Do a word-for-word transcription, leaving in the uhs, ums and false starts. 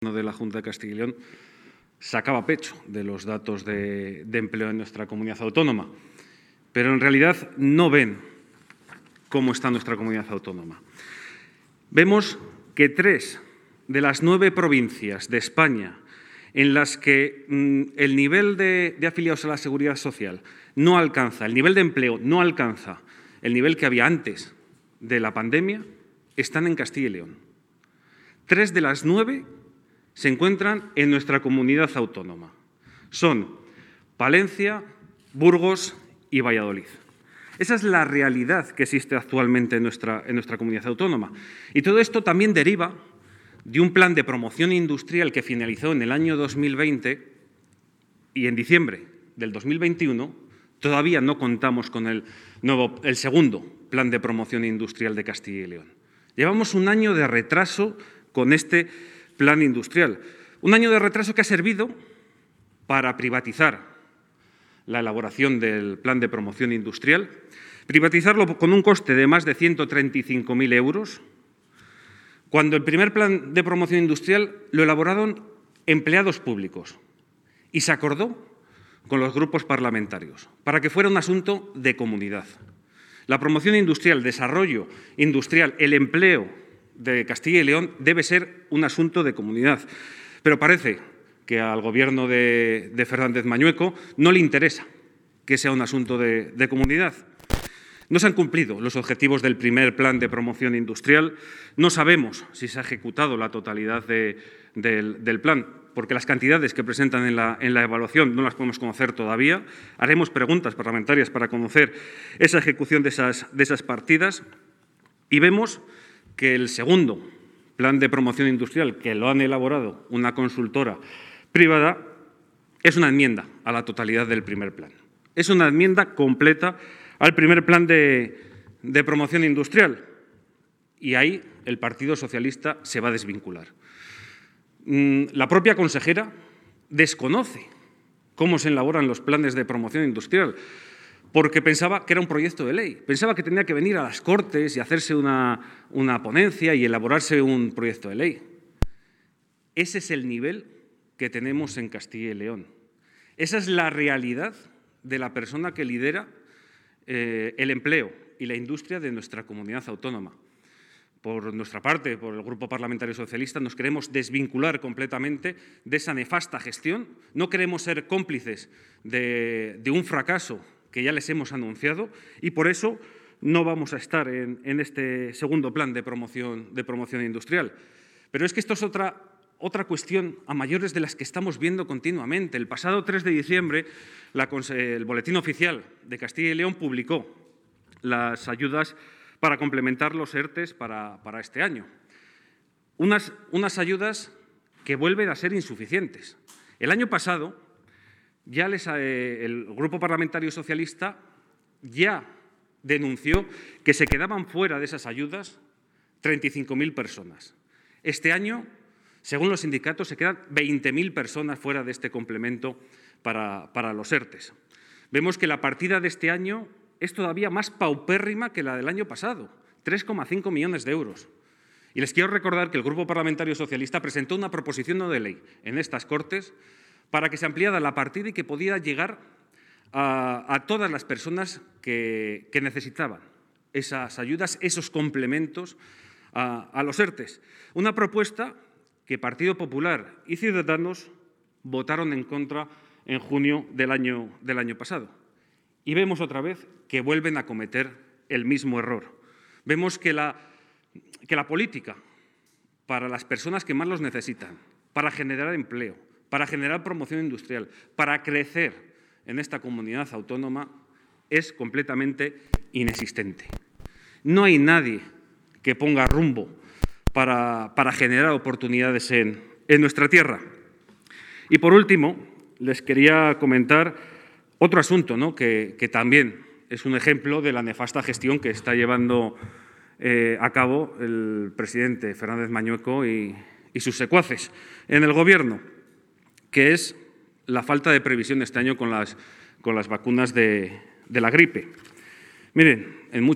de la Junta de Castilla y León sacaba pecho de los datos de, de empleo en nuestra comunidad autónoma, pero en realidad no ven cómo está nuestra comunidad autónoma. Vemos que tres de las nueve provincias de España en las que mmm, el nivel de, de afiliados a la Seguridad Social no alcanza, el nivel de empleo no alcanza el nivel que había antes de la pandemia, están en Castilla y León. Tres de las nueve se encuentran en nuestra comunidad autónoma. Son Palencia, Burgos y Valladolid. Esa es la realidad que existe actualmente en nuestra, en nuestra comunidad autónoma. Y todo esto también deriva de un plan de promoción industrial que finalizó en el año dos mil veinte y en diciembre del dos mil veintiuno todavía no contamos con el, nuevo, el segundo plan de promoción industrial de Castilla y León. Llevamos un año de retraso con este plan industrial. Un año de retraso que ha servido para privatizar la elaboración del plan de promoción industrial, privatizarlo con un coste de más de ciento treinta y cinco mil euros, cuando el primer plan de promoción industrial lo elaboraron empleados públicos y se acordó con los grupos parlamentarios para que fuera un asunto de comunidad. La promoción industrial, el desarrollo industrial, el empleo de Castilla y León debe ser un asunto de comunidad, pero parece que al Gobierno de, de Fernández Mañueco no le interesa que sea un asunto de, de comunidad. No se han cumplido los objetivos del primer plan de promoción industrial, no sabemos si se ha ejecutado la totalidad de, del, del plan, porque las cantidades que presentan en la, en la evaluación no las podemos conocer todavía. Haremos preguntas parlamentarias para conocer esa ejecución de esas, de esas partidas y vemos que el segundo plan de promoción industrial, que lo han elaborado una consultora privada, es una enmienda a la totalidad del primer plan. Es una enmienda completa al primer plan de, de promoción industrial y ahí el Partido Socialista se va a desvincular. La propia consejera desconoce cómo se elaboran los planes de promoción industrial, porque pensaba que era un proyecto de ley, pensaba que tenía que venir a las Cortes y hacerse una, una ponencia y elaborarse un proyecto de ley. Ese es el nivel que tenemos en Castilla y León. Esa es la realidad de la persona que lidera eh, el empleo y la industria de nuestra comunidad autónoma. Por nuestra parte, por el Grupo Parlamentario Socialista, nos queremos desvincular completamente de esa nefasta gestión. No queremos ser cómplices de, de un fracaso que ya les hemos anunciado y por eso no vamos a estar en, en este segundo plan de promoción, de promoción industrial. Pero es que esto es otra, otra cuestión a mayores de las que estamos viendo continuamente. El pasado tres de diciembre, la, el Boletín Oficial de Castilla y León publicó las ayudas para complementar los ERTES para, para este año. Unas, unas ayudas que vuelven a ser insuficientes. El año pasado, ya les, eh, el Grupo Parlamentario Socialista ya denunció que se quedaban fuera de esas ayudas treinta y cinco mil personas. Este año, según los sindicatos, se quedan veinte mil personas fuera de este complemento para, para los ERTES. Vemos que la partida de este año es todavía más paupérrima que la del año pasado, tres coma cinco millones de euros. Y les quiero recordar que el Grupo Parlamentario Socialista presentó una proposición no de ley en estas Cortes para que se ampliara la partida y que pudiera llegar a, a todas las personas que, que necesitaban esas ayudas, esos complementos a, a los ERTES. Una propuesta que Partido Popular y Ciudadanos votaron en contra en junio del año, del año pasado. Y vemos otra vez que vuelven a cometer el mismo error. Vemos que la, que la política para las personas que más los necesitan, para generar empleo, para generar promoción industrial, para crecer en esta comunidad autónoma, es completamente inexistente. No hay nadie que ponga rumbo para, para generar oportunidades en, en nuestra tierra. Y por último, les quería comentar otro asunto, ¿no?, que, que también es un ejemplo de la nefasta gestión que está llevando eh, a cabo el presidente Fernández Mañueco y, y sus secuaces en el Gobierno, que es la falta de previsión este año con las, con las vacunas de, de la gripe. Miren, en